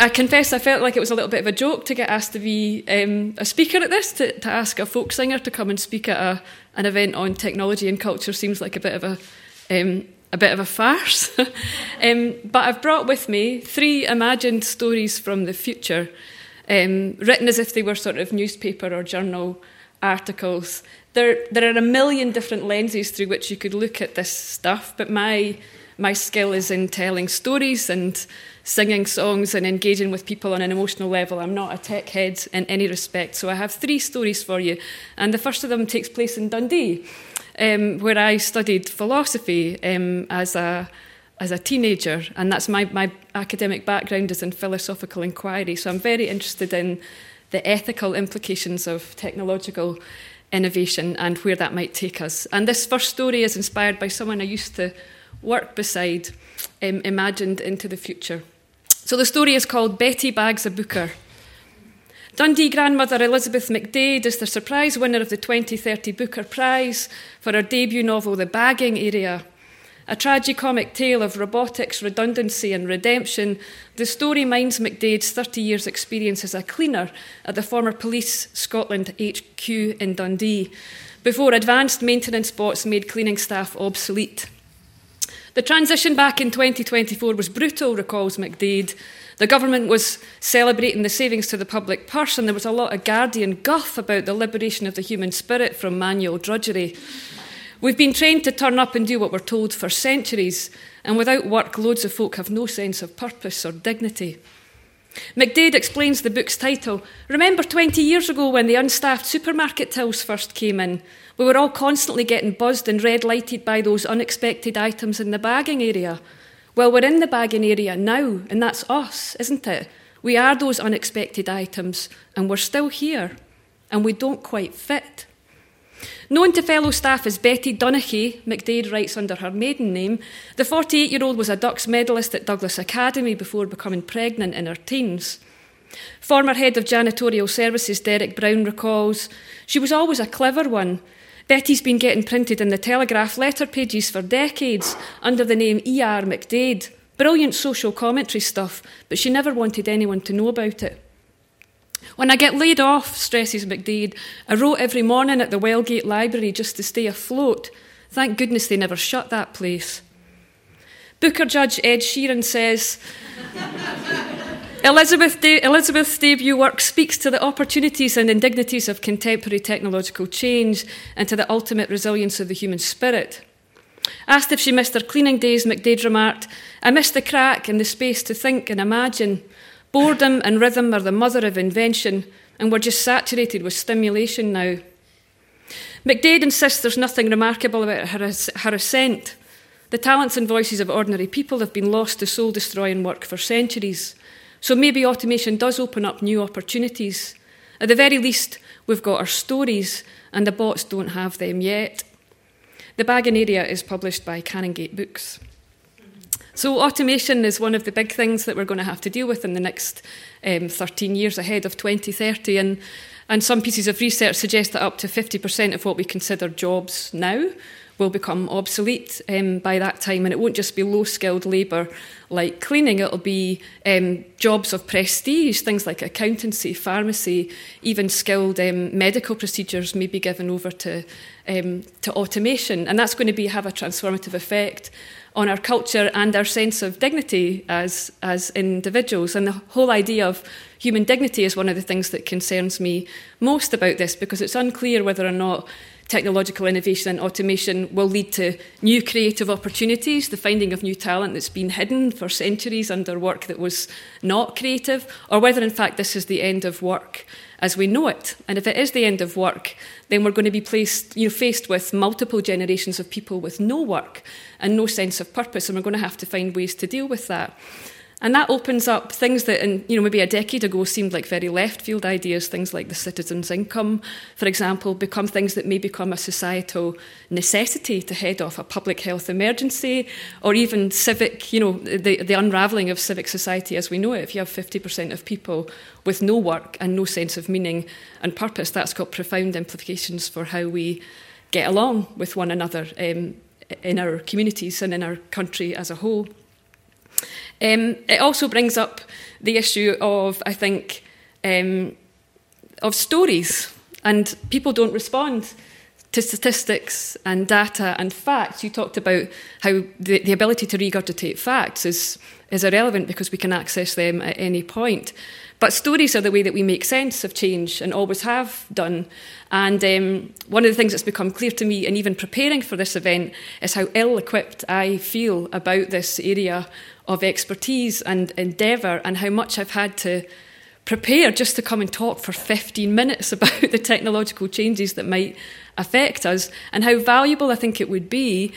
I confess I felt like it was a little bit of a joke to get asked to be a speaker at this, to ask a folk singer to come and speak at an event on technology and culture seems like a bit of a farce. But I've brought with me 3 imagined stories from the future, written as if they were sort of newspaper or journal articles. There are a million different lenses through which you could look at this stuff, but my skill is in telling stories and singing songs and engaging with people on an emotional level. I'm not a tech head in any respect. So I have 3 stories for you. And the first of them takes place in Dundee, where I studied philosophy as a teenager. And that's my academic background is in philosophical inquiry. So I'm very interested in the ethical implications of technological innovation and where that might take us. And this first story is inspired by someone I used to work beside, imagined into the future. So the story is called Betty Bags a Booker. Dundee grandmother Elizabeth McDade is the surprise winner of the 2030 Booker Prize for her debut novel The Bagging Area. A tragicomic tale of robotics, redundancy and redemption, the story minds McDade's 30 years' experience as a cleaner at the former Police Scotland HQ in Dundee, before advanced maintenance bots made cleaning staff obsolete. The transition back in 2024 was brutal, recalls McDade. The government was celebrating the savings to the public purse, and there was a lot of Guardian guff about the liberation of the human spirit from manual drudgery. We've been trained to turn up and do what we're told for centuries, and without work, loads of folk have no sense of purpose or dignity. McDade explains the book's title. Remember 20 years ago when the unstaffed supermarket tills first came in? We were all constantly getting buzzed and red-lighted by those unexpected items in the bagging area. Well, we're in the bagging area now, and that's us, isn't it? We are those unexpected items, and we're still here, and we don't quite fit. Known to fellow staff as Betty Donaghy, McDade writes under her maiden name, the 48-year-old was a Dux medalist at Douglas Academy before becoming pregnant in her teens. Former head of janitorial services Derek Brown recalls, she was always a clever one. Betty's been getting printed in the Telegraph letter pages for decades under the name E.R. McDade. Brilliant social commentary stuff, but she never wanted anyone to know about it. When I get laid off, stresses McDade, I wrote every morning at the Wellgate Library just to stay afloat. Thank goodness they never shut that place. Booker judge Ed Sheeran says, Elizabeth's debut work speaks to the opportunities and indignities of contemporary technological change and to the ultimate resilience of the human spirit. Asked if she missed her cleaning days, McDade remarked, I miss the crack and the space to think and imagine. Boredom and rhythm are the mother of invention, and we're just saturated with stimulation now. McDade insists there's nothing remarkable about her ascent. The talents and voices of ordinary people have been lost to soul-destroying work for centuries. So maybe automation does open up new opportunities. At the very least, we've got our stories, and the bots don't have them yet. The Bagging Area is published by Canongate Books. So automation is one of the big things that we're going to have to deal with in the next 13 years ahead of 2030. And some pieces of research suggest that up to 50% of what we consider jobs now will become obsolete by that time. And it won't just be low-skilled labour like cleaning. It'll be jobs of prestige, things like accountancy, pharmacy, even skilled medical procedures may be given over to automation. And that's going to have a transformative effect on our culture and our sense of dignity as individuals. And the whole idea of human dignity is one of the things that concerns me most about this, because it's unclear whether or not technological innovation and automation will lead to new creative opportunities, the finding of new talent that's been hidden for centuries under work that was not creative, or whether in fact this is the end of work as we know it. And if it is the end of work, then we're going to be faced with multiple generations of people with no work and no sense of purpose, and we're going to have to find ways to deal with that. And that opens up things that, maybe a decade ago seemed like very left-field ideas, things like the citizen's income, for example, become things that may become a societal necessity to head off a public health emergency, or even civic, the unravelling of civic society as we know it. If you have 50% of people with no work and no sense of meaning and purpose, that's got profound implications for how we get along with one another in our communities and in our country as a whole. It also brings up the issue of, I think, of stories, and people don't respond to statistics and data and facts. You talked about how the ability to regurgitate facts is irrelevant because we can access them at any point. But stories are the way that we make sense of change and always have done. And one of the things that's become clear to me in even preparing for this event is how ill-equipped I feel about this area of expertise and endeavour, and how much I've had to prepare just to come and talk for 15 minutes about the technological changes that might affect us, and how valuable I think it would be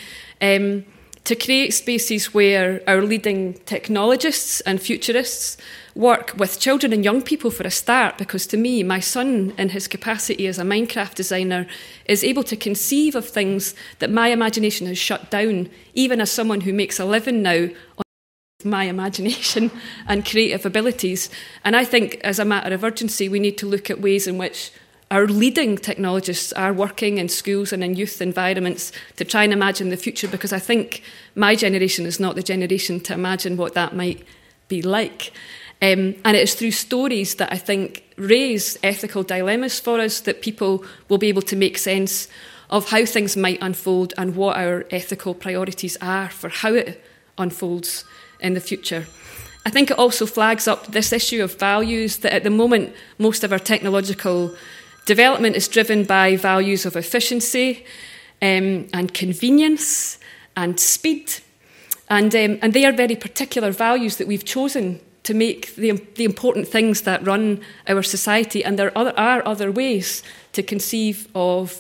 to create spaces where our leading technologists and futurists work with children and young people for a start, because to me, my son, in his capacity as a Minecraft designer, is able to conceive of things that my imagination has shut down, even as someone who makes a living now on my imagination and creative abilities. And I think, as a matter of urgency, we need to look at ways in which our leading technologists are working in schools and in youth environments to try and imagine the future, because I think my generation is not the generation to imagine what that might be like. And it is through stories that I think raise ethical dilemmas for us that people will be able to make sense of how things might unfold and what our ethical priorities are for how it unfolds in the future. I think it also flags up this issue of values, that at the moment most of our technological development is driven by values of efficiency and convenience and speed. And they are very particular values that we've chosen to make the important things that run our society. And there are other ways to conceive of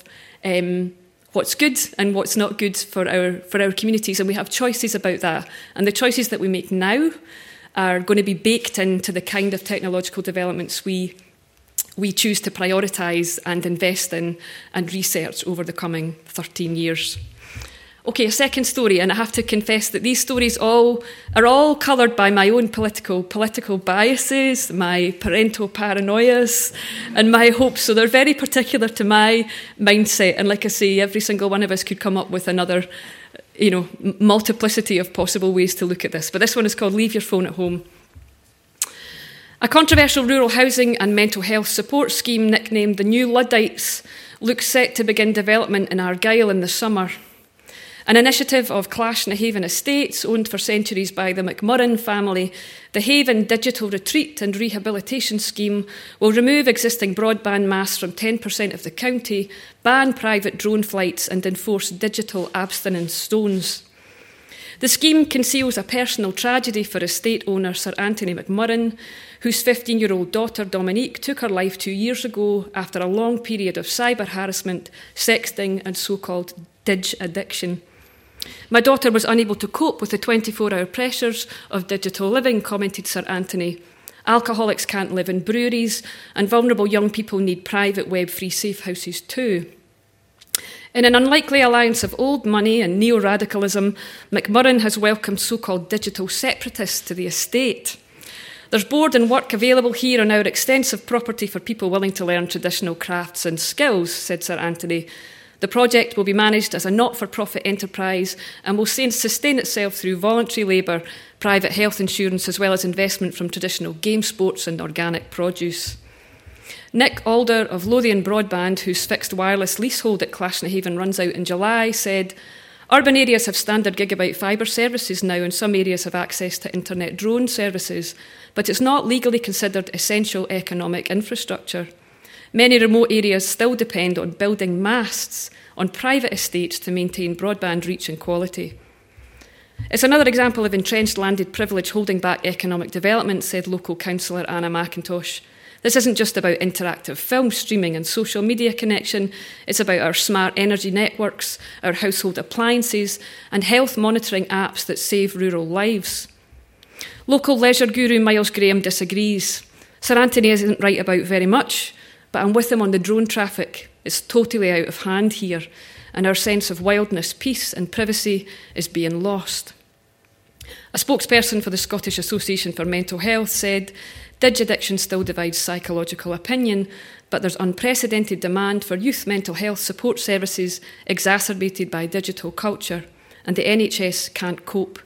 what's good and what's not good for our communities. And we have choices about that. And the choices that we make now are going to be baked into the kind of technological developments we choose to prioritise and invest in and research over the coming 13 years. Okay, a second story, and I have to confess that these stories are all coloured by my own political biases, my parental paranoias, and my hopes. So they're very particular to my mindset. And like I say, every single one of us could come up with another, multiplicity of possible ways to look at this. But this one is called Leave Your Phone at Home. A controversial rural housing and mental health support scheme nicknamed the New Luddites looks set to begin development in Argyll in the summer. An initiative of Clashnahaven Estates, owned for centuries by the McMurrin family, the Haven Digital Retreat and Rehabilitation Scheme will remove existing broadband masts from 10% of the county, ban private drone flights and enforce digital abstinence zones. The scheme conceals a personal tragedy for estate owner Sir Anthony McMurrin, whose 15-year-old daughter Dominique took her life 2 years ago after a long period of cyber harassment, sexting and so-called dig addiction. My daughter was unable to cope with the 24-hour pressures of digital living, commented Sir Anthony. Alcoholics can't live in breweries, and vulnerable young people need private web-free safe houses too. In an unlikely alliance of old money and neo-radicalism, McMurrin has welcomed so-called digital separatists to the estate. There's board and work available here on our extensive property for people willing to learn traditional crafts and skills, said Sir Anthony. The project will be managed as a not-for-profit enterprise and will sustain itself through voluntary labour, private health insurance, as well as investment from traditional game sports and organic produce. Nick Alder of Lothian Broadband, whose fixed wireless leasehold at Clashnahaven runs out in July, said, "Urban areas have standard gigabit fibre services now, and some areas have access to internet drone services, but it's not legally considered essential economic infrastructure. Many remote areas still depend on building masts on private estates to maintain broadband reach and quality." It's another example of entrenched landed privilege holding back economic development, said local councillor Anna McIntosh. This isn't just about interactive film streaming and social media connection, it's about our smart energy networks, our household appliances, and health monitoring apps that save rural lives. Local leisure guru Miles Graham disagrees. Sir Anthony isn't right about very much, but I'm with him on the drone traffic. It's totally out of hand here, and our sense of wildness, peace and privacy is being lost. A spokesperson for the Scottish Association for Mental Health said, "Dig addiction still divides psychological opinion, but there's unprecedented demand for youth mental health support services exacerbated by digital culture, and the NHS can't cope.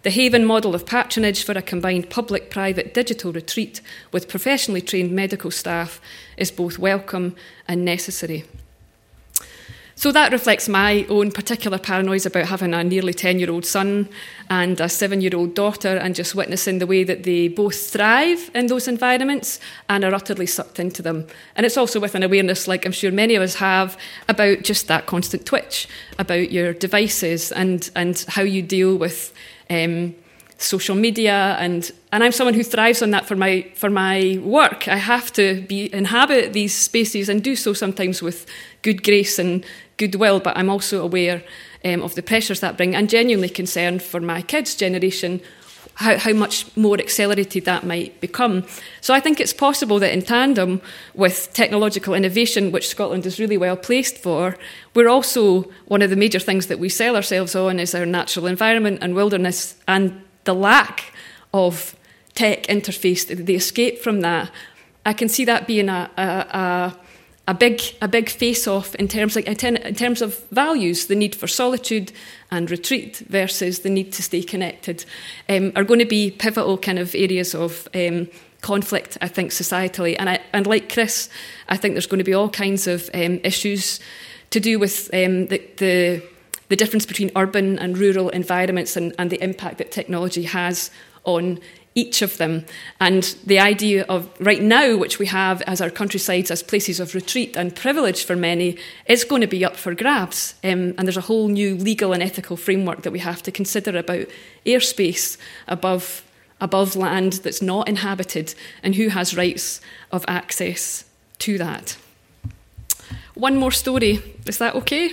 The Haven model of patronage for a combined public-private digital retreat with professionally trained medical staff is both welcome and necessary. So that reflects my own particular paranoias about having a nearly 10-year-old son and a 7-year-old daughter, and just witnessing the way that they both thrive in those environments and are utterly sucked into them. And it's also with an awareness, like I'm sure many of us have, about just that constant twitch, about your devices and how you deal with social media, and I'm someone who thrives on that for my work. I have to inhabit these spaces and do so sometimes with good grace and goodwill, but I'm also aware of the pressures that bring, and genuinely concerned for my kids' generation how much more accelerated that might become. So I think it's possible that in tandem with technological innovation, which Scotland is really well placed for, we're also, one of the major things that we sell ourselves on is our natural environment and wilderness, and the lack of tech interface, the escape from that. I can see that being a big face-off in terms of values. The need for solitude and retreat versus the need to stay connected are going to be pivotal kind of areas of conflict, I think, societally. And like Chris, I think there's going to be all kinds of issues to do with the difference between urban and rural environments and the impact that technology has on each of them. And the idea of right now, which we have as our countrysides as places of retreat and privilege for many, is going to be up for grabs. And there's a whole new legal and ethical framework that we have to consider about airspace above land that's not inhabited and who has rights of access to that. One more story. Is that okay?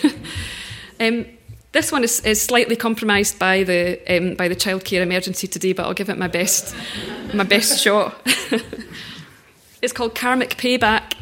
This one is slightly compromised by the childcare emergency today, but I'll give it my best shot. It's called Karmic Payback.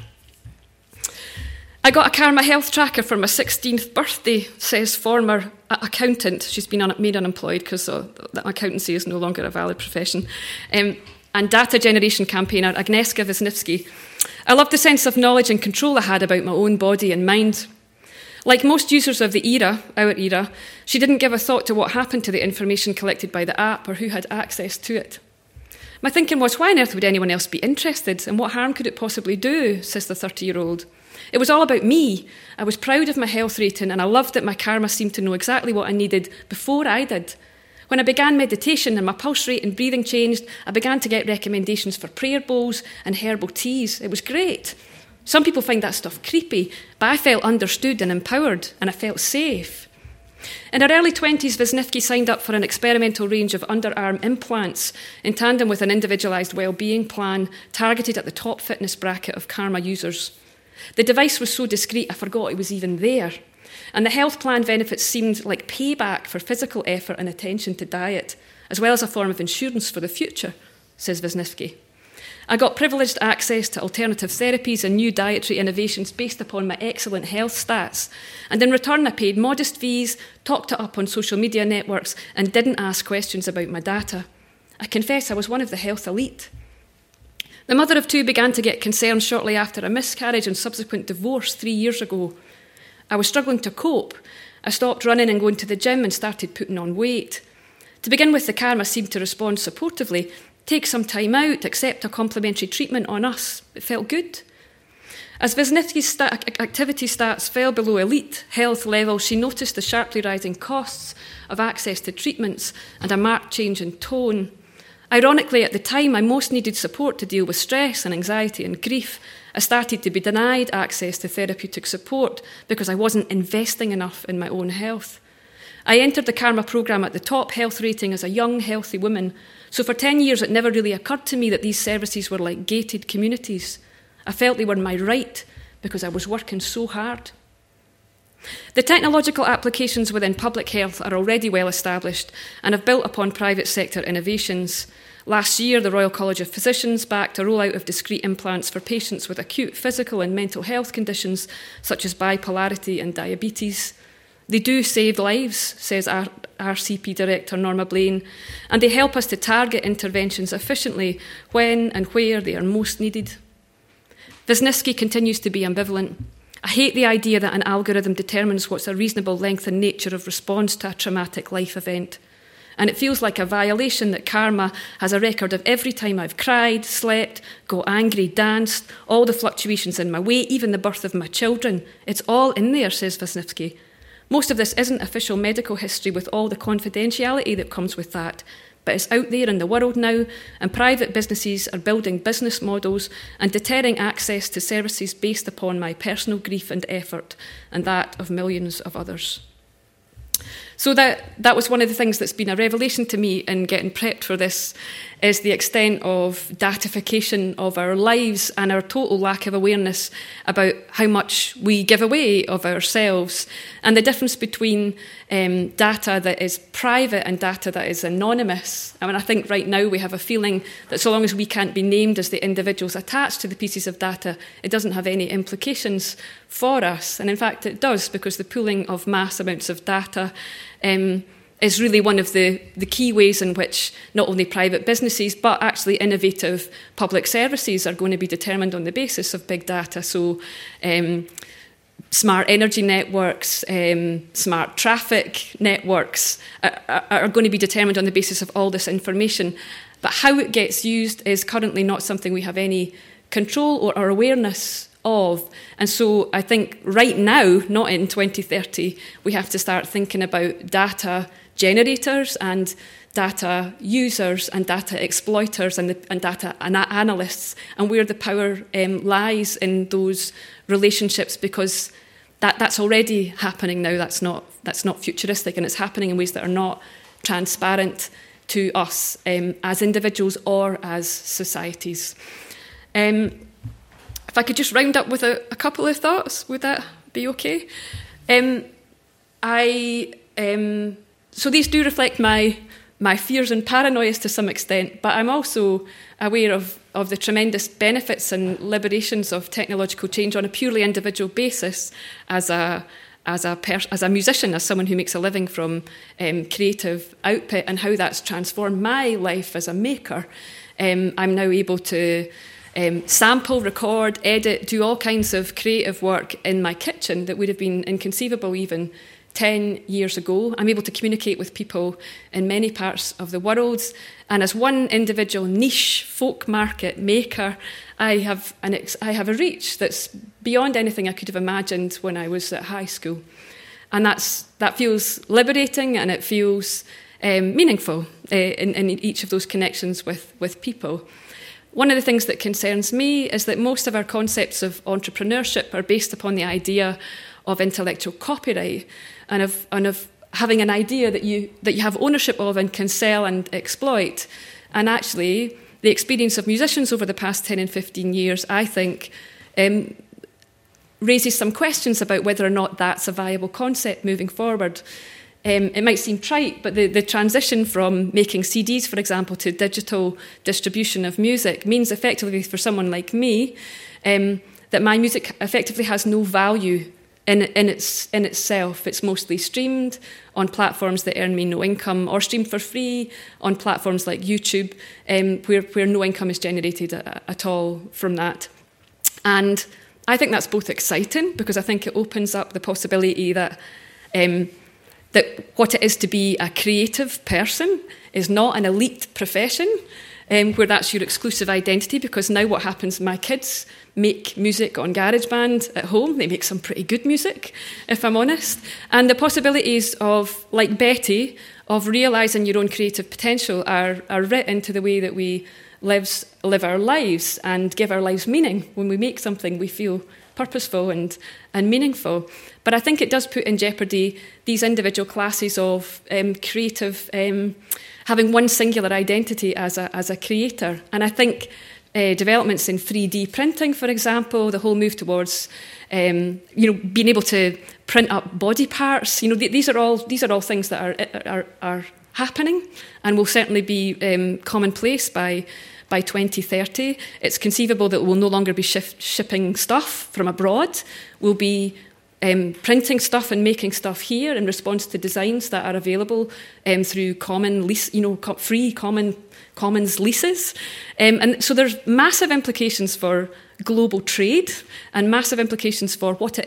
I got a Karma health tracker for my 16th birthday, says former accountant. She's been made unemployed because accountancy is no longer a valid profession. And data generation campaigner Agnieszka Wisniewski. I loved the sense of knowledge and control I had about my own body and mind. Like most users of our era, she didn't give a thought to what happened to the information collected by the app or who had access to it. My thinking was, why on earth would anyone else be interested, and what harm could it possibly do, says the 30-year-old. It was all about me. I was proud of my health rating, and I loved that my karma seemed to know exactly what I needed before I did. When I began meditation and my pulse rate and breathing changed, I began to get recommendations for prayer bowls and herbal teas. It was great. Some people find that stuff creepy, but I felt understood and empowered, and I felt safe. In her early 20s, Wisniewski signed up for an experimental range of underarm implants in tandem with an individualised well-being plan targeted at the top fitness bracket of Karma users. The device was so discreet I forgot it was even there, and the health plan benefits seemed like payback for physical effort and attention to diet, as well as a form of insurance for the future, says Wisniewski. I got privileged access to alternative therapies and new dietary innovations based upon my excellent health stats. And in return, I paid modest fees, talked it up on social media networks, and didn't ask questions about my data. I confess I was one of the health elite. The mother of two began to get concerned shortly after a miscarriage and subsequent divorce 3 years ago. I was struggling to cope. I stopped running and going to the gym and started putting on weight. To begin with, the Karma seemed to respond supportively. Take some time out, accept a complimentary treatment on us. It felt good. As Wisniewski's activity stats fell below elite health level, she noticed the sharply rising costs of access to treatments and a marked change in tone. Ironically, at the time I most needed support to deal with stress and anxiety and grief, I started to be denied access to therapeutic support because I wasn't investing enough in my own health. I entered the Karma programme at the top health rating as a young, healthy woman, so for 10 years it never really occurred to me that these services were like gated communities. I felt they were my right because I was working so hard. The technological applications within public health are already well established and have built upon private sector innovations. Last year, the Royal College of Physicians backed a rollout of discrete implants for patients with acute physical and mental health conditions such as bipolarity and diabetes. They do save lives, says RCP Director Norma Blaine, and they help us to target interventions efficiently when and where they are most needed. Wisniewski continues to be ambivalent. I hate the idea that an algorithm determines what's a reasonable length and nature of response to a traumatic life event. and it feels like a violation that karma has a record of every time I've cried, slept, got angry, danced, all the fluctuations in my weight, even the birth of my children. It's all in there, says Wisniewski. Most of this isn't official medical history with all the confidentiality that comes with that, but it's out there in the world now, and private businesses are building business models and deterring access to services based upon my personal grief and effort, and that of millions of others. So that was one of the things that's been a revelation to me in getting prepped for this, is the extent of datification of our lives and our total lack of awareness about how much we give away of ourselves, and the difference between data that is private and data that is anonymous. I mean, I think right now we have a feeling that so long as we can't be named as the individuals attached to the pieces of data, it doesn't have any implications for us. And in fact, it does, because the pooling of mass amounts of data is really one of the key ways in which not only private businesses but actually innovative public services are going to be determined on the basis of big data. So smart energy networks, smart traffic networks are going to be determined on the basis of all this information. But how it gets used is currently not something we have any control or awareness of. And so I think right now, not in 2030, we have to start thinking about data generators and data users and data exploiters and data analysts, and where the power lies in those relationships, because that's already happening now. That's not futuristic, and it's happening in ways that are not transparent to us as individuals or as societies. If I could just round up with a couple of thoughts, would that be okay? So these do reflect my fears and paranoias to some extent, but I'm also aware of the tremendous benefits and liberations of technological change on a purely individual basis as a musician, as someone who makes a living from creative output, and how that's transformed my life as a maker. I'm now able to sample, record, edit, do all kinds of creative work in my kitchen that would have been inconceivable even 10 years ago. I'm able to communicate with people in many parts of the world, and as one individual niche folk market maker, I have a reach that's beyond anything I could have imagined when I was at high school, and that feels liberating, and it feels meaningful in each of those connections with people. One of the things that concerns me is that most of our concepts of entrepreneurship are based upon the idea of intellectual copyright and of having an idea that you have ownership of and can sell and exploit. And actually, the experience of musicians over the past 10 and 15 years, I think, raises some questions about whether or not that's a viable concept moving forward. It might seem trite, but the transition from making CDs, for example, to digital distribution of music means effectively for someone like me that my music effectively has no value in itself. It's mostly streamed on platforms that earn me no income, or streamed for free on platforms like YouTube, where no income is generated at all from that. And I think that's both exciting, because I think it opens up the possibility that what it is to be a creative person is not an elite profession, where that's your exclusive identity, because now what happens, my kids make music on GarageBand at home. They make some pretty good music, if I'm honest. And the possibilities of, like Betty, of realising your own creative potential are writ into the way that we live our lives and give our lives meaning. When we make something, we feel purposeful and meaningful. But I think it does put in jeopardy these individual classes of creative, having one singular identity as a creator. And I think developments in 3D printing, for example, the whole move towards being able to print up body parts. These are all things that are happening and will certainly be commonplace by 2030. It's conceivable that we'll no longer be shipping stuff from abroad. We'll be printing stuff and making stuff here in response to designs that are available through common lease, free commons leases. And so there's massive implications for global trade and massive implications for what it is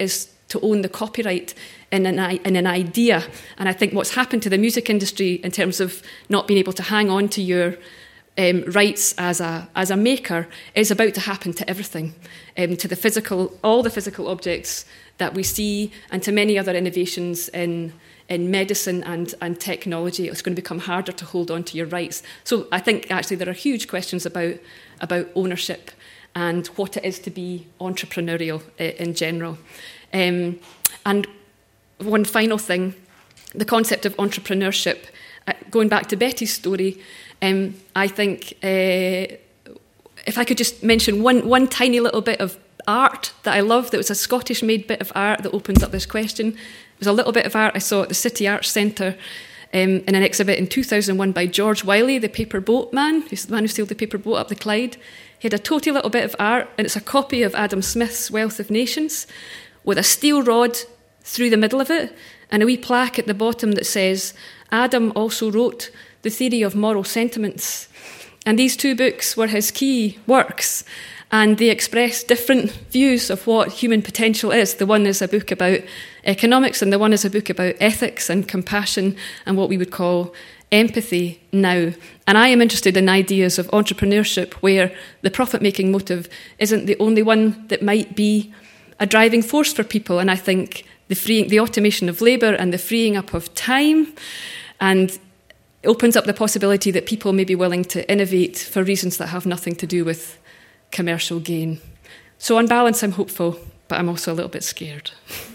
to own the copyright in an idea. And I think what's happened to the music industry in terms of not being able to hang on to your rights as a maker is about to happen to everything, to all the physical objects that we see, and to many other innovations in medicine and technology. It's going to become harder to hold on to your rights. So I think actually there are huge questions about ownership and what it is to be entrepreneurial in general. And one final thing, the concept of entrepreneurship, going back to Betty's story, I think if I could just mention one tiny little bit of art that I love, that was a Scottish-made bit of art that opens up this question. It was a little bit of art I saw at the City Arts Centre in an exhibit in 2001 by George Wiley, the paper boat man, who's the man who sailed the paper boat up the Clyde. He had a totally little bit of art, and it's a copy of Adam Smith's Wealth of Nations with a steel rod through the middle of it and a wee plaque at the bottom that says, Adam also wrote The Theory of Moral Sentiments. And these two books were his key works, and they express different views of what human potential is. The one is a book about economics, and the one is a book about ethics and compassion and what we would call empathy now. And I am interested in ideas of entrepreneurship where the profit-making motive isn't the only one that might be a driving force for people. And I think the automation of labour and the freeing up of time and opens up the possibility that people may be willing to innovate for reasons that have nothing to do with commercial gain. So on balance, I'm hopeful, but I'm also a little bit scared.